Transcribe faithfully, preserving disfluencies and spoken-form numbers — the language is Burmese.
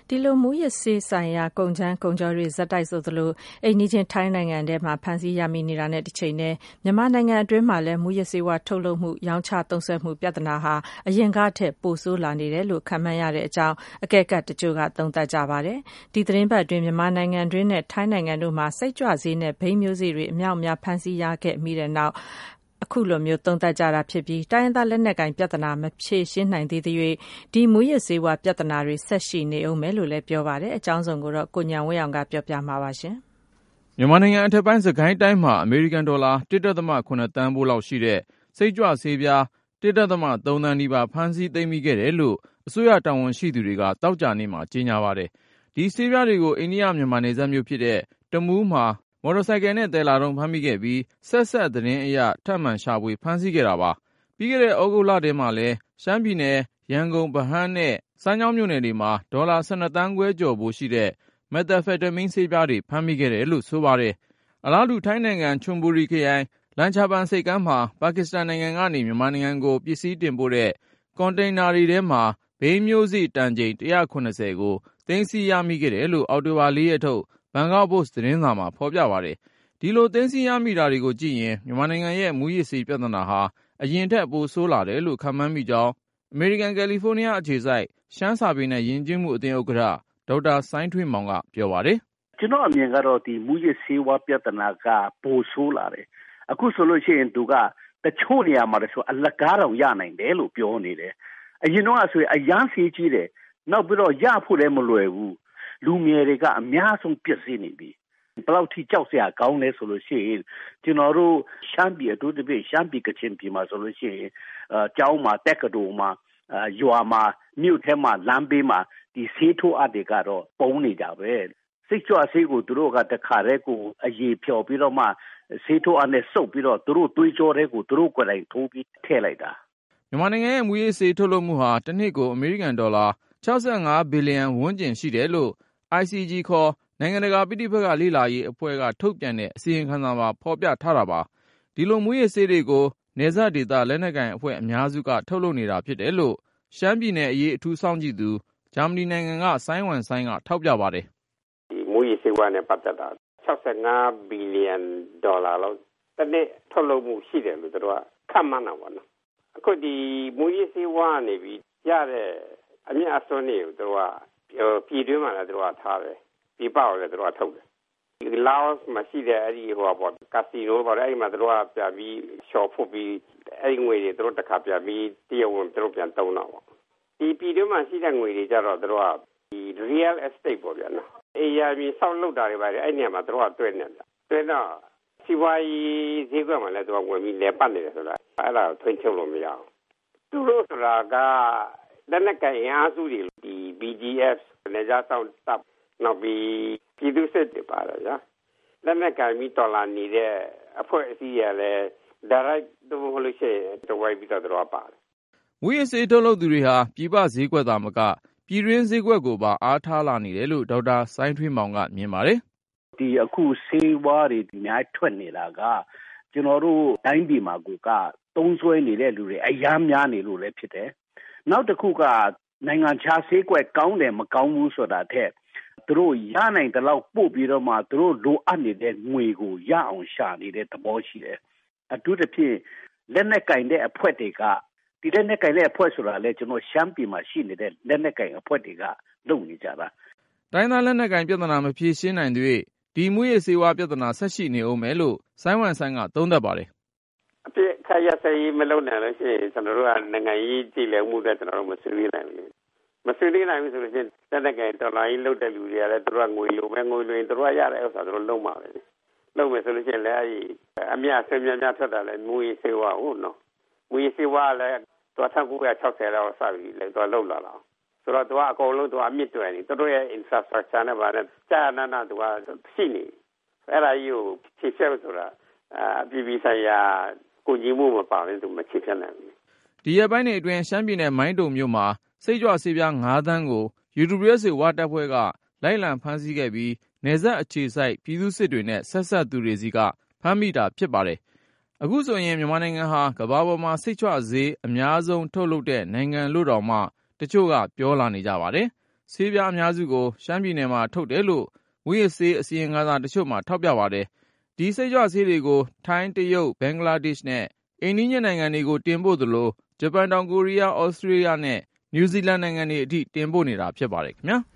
ဒီလိုမူရစ်ဆေးဆိုင်ရာကုန်ကြမ်းကုန်ကြောတွေဇက်တိုက်ဆိုသလိုအိမ်နီးချင်းထိုင်းနိုင်ငံထဲမှာဖမ်းဆီးရမိနေတာနဲ့တစ်ချိန်တည်းမြန်မာနိုင်ငံအတွင်းမှာလည်းမူရစ်ဆေးဝါးထုတ်လုပ်မှုရောင်းချသုံးစွဲမှုပြဿနာဟာအရင်ကထက်ပိုဆိုးလာနေတယ်လို့ခန့်မှန်းရတဲ့အကြောင်းအကဲခတ်တချို့ကသုံးသပ်ကြပါတယ်။ဒီသတင်းပတ်အတွင်းမြန်မာနိုင်ငံတွင်းနဲ့ထိုင်းနိုင်ငံတို့မှာစိတ်ကြွဆေးနဲ့ဘိန်းမျိုးစေ့တွေအများအများဖမ်းဆီးရခဲ့မိတဲ့နောက်အခုလိုမျိုးသုံးသပ်ကြတာဖြစ်ပြီးတိုင်းရင်းသားလက်နက်ကိုင်ပြဿနာမဖြေရှင်းနိုင်သေးသေး၍ဒီမူရစ်ဆေးဝါးပြဿနာတွေဆက်ရှိနေအောင်မယ်လို့လည်းပြောပါတယ်။အကြောင်းစုံကိုတော့ကိုညံဝင်းအောင်ကပြောပြမှာပါရှင်။မြန်မာနိုင်ငံအထက်ပိုင်းစကိုင်းတိုင်းမှာအမေရိကန်ဒေါ်လာ တစ်ဒသမ ခုနှစ် သန်းဖိုးလောက်ရှိတဲ့စိတ်ကြွဆေးပြား တစ်ဒသမ သုံး သန်းနီးပါးဖမ်းဆီးသိမ်းမိခဲ့တယ်လို့အစိုးရတာဝန်ရှိသူတွေကသောကြာနေ့မှာကြေညာပါတယ်။ဒီဆေးပြားတွေကိုအိန္ဒိယမြန်မာနယ်စပ်မြို့ဖြစ်တဲ့တမူးမှာမော်တော်ဆိုင်ကယ်နဲ့သယ်လာတုန်းဖမ်းမိခဲ့ပြီးဆက်ဆက်သတင်းအရထပ်မံရှာဖွေဖမ်းဆီးခဲ့တာပါ။ပြီးခဲ့တဲ့ဩဂုတ်လထဲမှာလည်းရှမ်းပြည်နယ်ရန်ကုန်ဗဟန်းနဲ့စမ်းချောင်းမြို့နယ်တွေမှာဒေါ်လာ ၁၂ သန်းခွဲကျော်ဖိုးရှိတဲ့မက်သာဖက်တမင်းဆေးပြားတွေဖမ်းမိခဲ့တယ်လို့ဆိုပါတယ်။အလားတူထိုင်းနိုင်ငံချွန်ဘူရီခရိုင်လန်ချာပန်ဆိပ်ကမ်းမှာပါကစ္စတန်နိုင်ငံကနေမြန်မာနိုင်ငံကိုပစ္စည်းတင်ပို့တဲ့ကွန်တိန်နာတွေထဲမှာဘိန်းမျိုးစေ့တန်ချိန် ၁၇၀ ကိုသိမ်းဆည်းရမိခဲ့တယ်လို့အောက်တိုဘာ လေးရက်ထုတ်ဘန်ကောက်ပို့စ်သတင်းစာမှာဖော်ပြပါတယ်။ဒီလိုသိမ်းဆည်းရမိတာတွေကိုကြည့်ရင်မြန်မာနိုင်ငံရဲ့မူရစ်ဆေးပြဿနာဟာအရင်ထက်ပိုဆိုးလာတယ်လို့ခန့်မှန်းမိကြောင်းအမေရိကန်ကယ်လီဖိုးနီးယားအခြေစိုက်ရှမ်းစာပေနဲ့ယဉ်ကျေးမှုအသင်းဥက္ကဋ္ဌဒေါက်တာစိုင်းထွေးမောင်ကပြောပါတယ်။ကျွန်တော်အမြင်ကတော့ဒီမူရစ်ဆေးဝါးပြဿနာကပိုဆိုးလာတယ်။အခုဆိုလို့ရှိရင်သူကတချို့နေရာမှာဆိုအလကားတောင်ရနိုင်တယ်လို့ပြောနေတယ်။အရင်တော့ဆိုရင်အရန်ဆေးကြီးတယ်။နောက်ပြီးတော့ရဖို့လည်းမလွယ်ဘူး။လူငယ်တွေကအများဆုံးပြည့်စည်နေပြီ။ဘယ်လောက်ထိကြောက်စရာကောင်းလဲဆိုလို့ရှိရင်ကျွန်တော်တို့ရှမ်းပြည်အထူးသဖြင့်ရှမ်းပြည်ကချင်ပြည်မှာဆိုလို့ရှိရင်အကျောင်းမှာတက္ကသိုလ်မှာရွာမှာမြို့ထဲမှာလမ်းဘေးမှာဒီဆေးထိုးအပ်တွေကတော့ပုံနေကြပဲစိတ်ကြွဆေးကိုသူတို့ကတခါတည်းကိုအရေးဖြော်ပြီးတော့မှဆေးထိုးအပ်နဲ့စုပ်ပြီးတော့သူတို့တွေးကြောတဲ့ကိုသူတို့ကိုယ်တိုင်ထိုးပြီးထည့်လိုက်တာမြန်မာနိုင်ငံရဲ့မူရစ်ဆေးထုတ်လုပ်မှုဟာတစ်နှစ်ကိုအမေရိကန်ဒေါ်လာ ၆၅ ဘီလီယံဝန်းကျင်ရှိတယ်လို့ အိုင် စီ ဂျီ ခေါ်နိုင်ငံတကာပဋိပက္ခလေ့လာရေးအဖွဲ့ကထုတ်ပြန်တဲ့အစီရင်ခံစာမှာဖော်ပြထားတာပါ။ဒီလိုမူရစ်ဆေးတွေကိုနယ်စပ်ဒေသလက်နက်ကိုင်အဖွဲ့အများစုကထုတ်လုပ်နေတာဖြစ်တယ်လို့ရှမ်းပြည်နယ်အရေးအထူးစောင့်ကြည့်သူဂျာမနီနိုင်ငံကဆိုင်းဝမ်ဆိုင်းကထောက်ပြပါတယ်။ဒီမူရစ်ဆေးဝါးနဲ့ပတ်သက်တာ၆၅ဘီလီယံဒေါ်လာလောက်တစ်နှစ်ထုတ်လုပ်မှုရှိတယ်လို့သူတို့ကခန့်မှန်းတာပေါ့နော်။အခုဒီမူရစ်ဆေးဝါးနေပြီးရတဲ့အမြတ်အစွန်းတွေကိုသူတို့ကပြည်တွင်းမှာလည်းသူတို့ကထားတယ်။ဒီပေါ့လည်းသူတို့ကထုတ်တယ်။ဒီလာအိုမှာရှိတဲ့အဲ့ဒီဟိုပေါ့ကာစီနိုပေါ့အဲ့ဒီမှာသူတို့ကပြန်ပြီးရှော့ဖို့ပြီးအဲ့ဒီငွေတွေသူတို့တစ်ခါပြန်ပြီးတရဝင်သူတို့ပြန်သုံးတော့ပေါ့ဒီပြည်တွင်းမှာရှိတဲ့ငွေတွေကြတော့သူတို့ကဒီ real estate ပေါ့ဗျာနော်အေးရပြီးဆောက်လုပ်တာတွေပါတယ်အဲ့ဒီနေရာမှာသူတို့ကတွဲနေတယ်တွဲတော့စီဝါရေးဈေးကွက်မှာလည်းသူကဝင်ပြီးလဲပတ်နေတယ်ဆိုတာအဲ့ဒါကိုထွင်ချုပ်လို့မရအောင်သူတို့ဆိုတာကလက်နက်ကိုင်အင်အားစုတွေဒီ ဘီ ဂျီ အက်ဖ် နေကြဆောင်တပ်နောက်ပြီးပြည်သူစစ်တွေပါတယ်ဗျာလက်နက်ကင်ပြီးတော်လာနေတဲ့အဖွဲ့အစည်းရလဲဒါရိုက်တို့ဟိုလို့ရှိရင်တဝိုက်ပြီးတော့တော့ပါတယ်မူရစ်ဆေးထုတ်လုပ်သူတွေဟာပြည်ပဈေးကွက်သာမကပြည်တွင်းဈေးကွက်ကိုပါအားထားလာနေတယ်လို့ဒေါက်တာစိုင်းထွေးမောင်ကမြင်ပါတယ်ဒီအခုဆေးဝါးတွေဒီများထွက်နေတာကကျွန်တော်တို့တိုင်းပြည်မှာကိုကသုံးစွဲနေတဲ့လူတွေအများများနေလို့လည်းဖြစ်တယ်နောက်တစ်ခုကနိုင်ငံခြားဈေးကွက်ကောင်းတယ်မကောင်းဘူးဆိုတာတဲ့သူတို့ရနိုင်တဲ့လောက်ပို့ပြီးတော့မှသူတို့လိုအပ်နေတဲ့ငွေကိုရအောင်ရှာနေတဲ့သဘောရှိတယ်အထူးသဖြင့်လက်နက်ကင်တဲ့အဖွဲ့တွေကဒီလက်နက်ကင်တဲ့အဖွဲ့ဆိုတာလေကျွန်တော်ရှမ်းပြည်မှာရှိနေတဲ့လက်နက်ကင်အဖွဲ့တွေကလုပ်နေကြတာတိုင်းသားလက်နက်ကင်ပြဿနာမဖြေရှင်းနိုင်သေးဒီမူရစ်ဆေးဝါးပြဿနာဆက်ရှိနေအောင်မယ်လို့ဆိုင်းဝမ်ဆိုင်းကသုံးသပ်ပါတယ်အပြည့်ခရရစေးမလုပ်နိုင်လို့ရှိရင်ကျွန်တော်တို့ကနိုင်ငံရေးကြည်လည်မှုတဲ့ကျွန်တော်တို့မဆွေးနွေးနိုင်ဘူးမဆွေးနွေးနိုင်ဘူးဆိုလို့ရှိရင်လက်နက်ကင်ဒေါ်လာကြီးလုတ်တဲ့လူတွေကလည်းသူတို့ကငွေလိုပဲငွေလိုရင်သူတို့ကရတဲ့ဥစ္စာသူတို့လုံးပါပဲလုံးမယ်ဆိုလို့ရှိရင်လည်းအဲဒီအမြတ်ဆွေးများများထွက်တာလည်းမူရစ်ဆေးဝါးဟုတ်နော်မူရစ်ဆေးဝါးလည်းသူက၁၉၆၀လောက်စပြီးလည်းသူကလုတ်လာတာဆိုတော့သူကအကုန်လုံးသူအမြင့်တွယ်နေသူတို့ရဲ့ infrastructure နဲ့ဗာနဲ့ကြာနာနာသူကရှိနေအဲ့ဒါကြီးကိုဖြည့်ဖြတ်ဆိုတာအပြည်ပြည်ဆိုင်ရာကိုကြီးမှုမပါရင်သူမချစ်ဖြတ်နိုင်ဘူးဒီရက်ပိုင်းတွေအတွင်းရှမ်းပြည်နယ်မိုင်းတုံမြို့မှာစိတ်ကြွဆေးပြား၅သန်းကို ယူ ဒဘလျူ အက်စ် ဝါတပ်ဖွဲ့ကလိုက်လံဖမ်းဆီးခဲ့ပြီးနယ်စပ်အခြေစိုက်ပြည်သူစစ်တွေနဲ့ဆက်ဆက်သူတွေစီကဖမ်းမိတာဖြစ်ပါတယ်။အခုဆိုရင်မြန်မာနိုင်ငံဟာကမ္ဘာပေါ်မှာစိတ်ကြွဆေးအများဆုံးထုတ်လုပ်တဲ့နိုင်ငံလို့တောင်မှတချို့ကပြောလာနေကြပါတယ်ဆေးပြားအများစုကိုရှမ်းပြည်နယ်မှာထုတ်တယ်လို့မူးယစ်ဆေးအစီရင်ခံစာတချို့မှာထောက်ပြပါတယ်။ဒီစိတ်ကြွဆေးတွေကိုထိုင်း၊တရုတ်၊ဘင်္ဂလားဒေ့ရှ်နဲ့အိမ်နီးချင်းနိုင်ငံတွေကိုတင်ပို့သလိုဂျပန်၊တောင်ကိုရီးယား၊ဩစတြေးလျနဲ့နယူးဇီလန်နိုင်ငံတွေအထိတင်ပို့နေတာဖြစ်ပါတယ်ခင်ဗျာ။